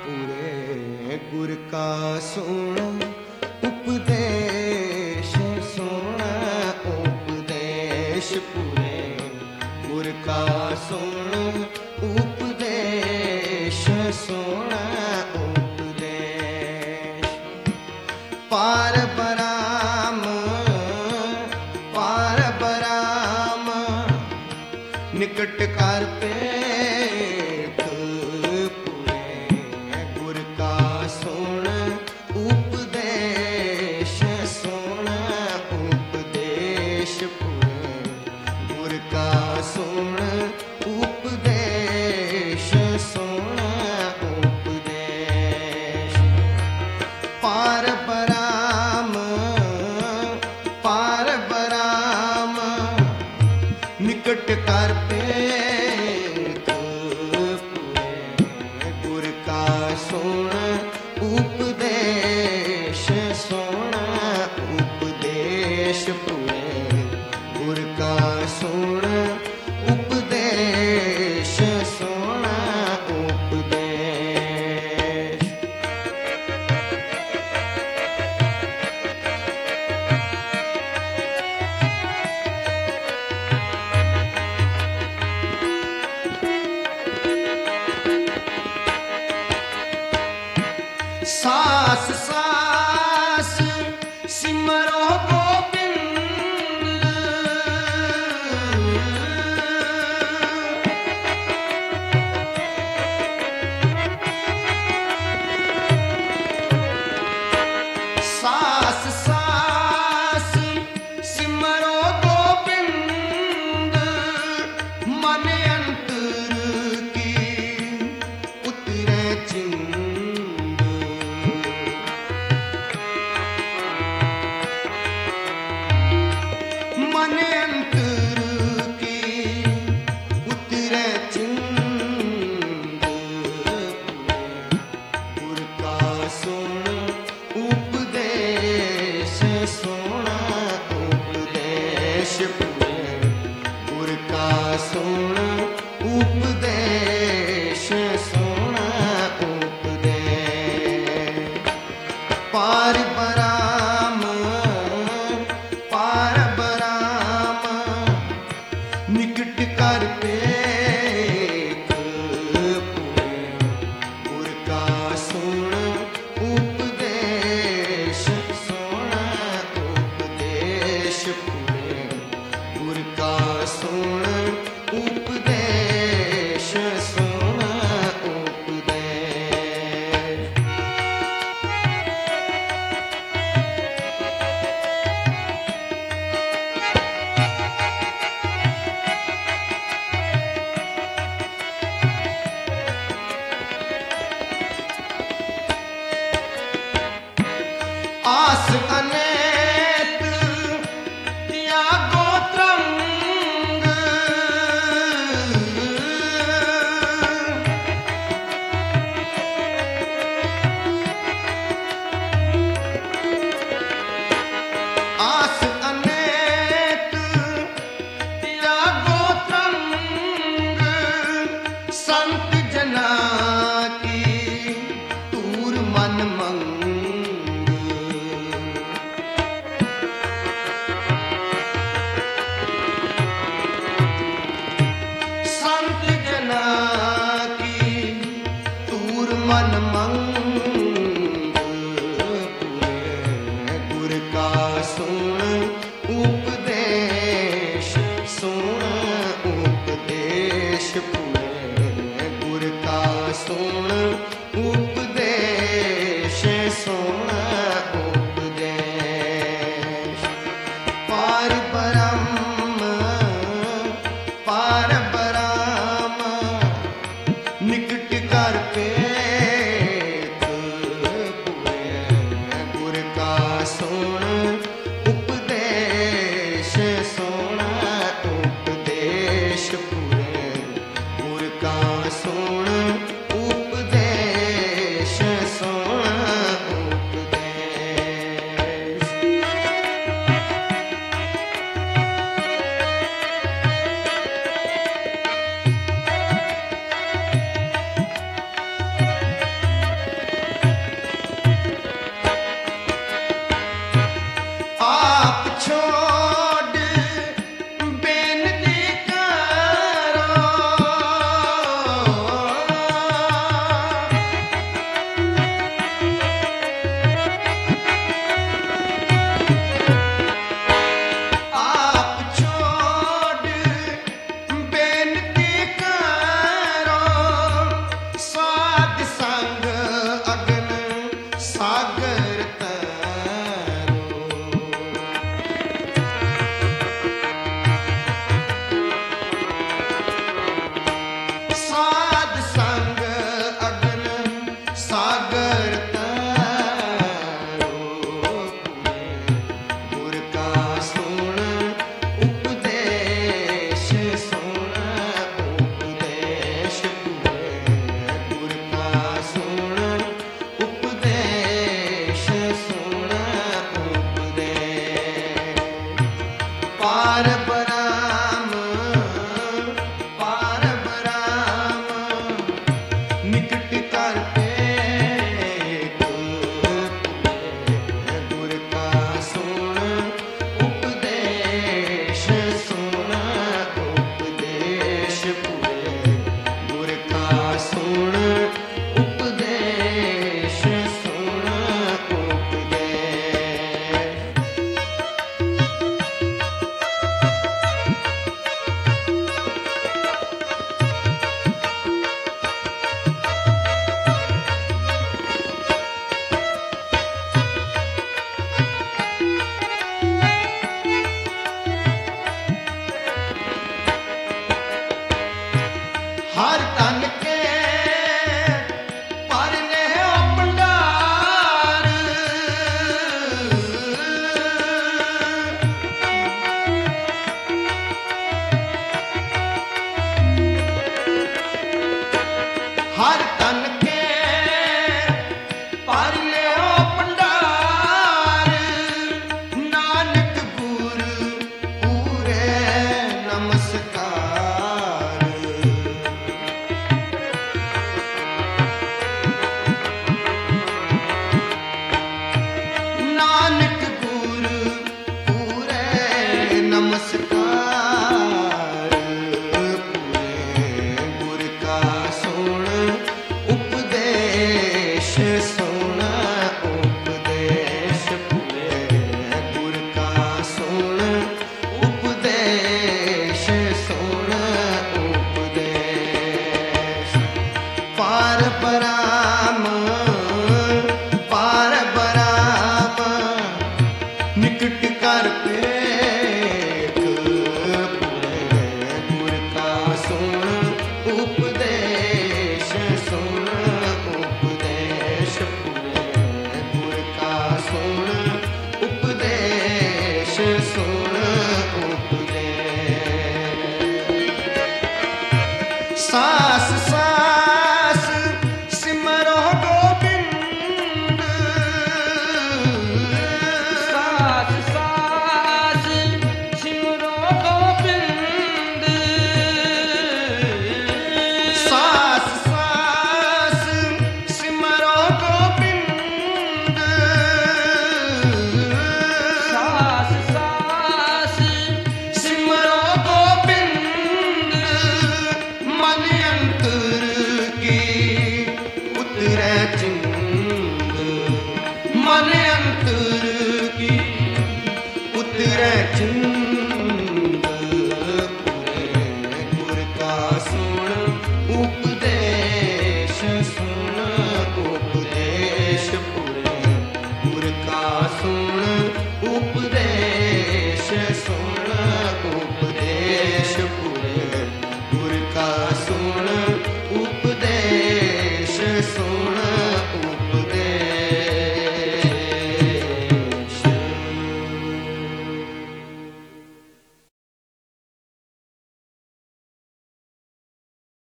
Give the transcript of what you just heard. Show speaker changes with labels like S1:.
S1: पूरे गुर का सोना उपदेश सोना उपदेश पूरे गुर का सोना उपदेश सोना उपदेश पार बराम निकट कर पेख पूरे गुर का सोना उपदेश सोना उपदेश पूरे गुर का सोना उपदेश सोना उपदेश पार बराम निकट कर पेख पूरे गुर का सोना उपदेश सोना उपदेश पूरे गुर का सोना उपदेश सोना उपदेश सास सास सिमरो गोविंद सास सास सिमरो गोविंद मन अंतर की उतरे चिंद मन अंतर की उतरे चिंद गुर का सोना उपदेश सोना उपदेश पूरे गुर का सोना उपदेश सोना उपदेश पार बराम निकट कर पेख पूरे गुर का सोना उपदेश सोना उपदेश पूरे गुर का सोना उपदेश सोना उपदेश आस अनेक त्यागो त्रंग आस अनेक त्यागो त्रंग संत जना की तूर मन मंग मन मंग पूरे गुर का सोना उपदेश सोना उपदेश पूरे गुर का सोना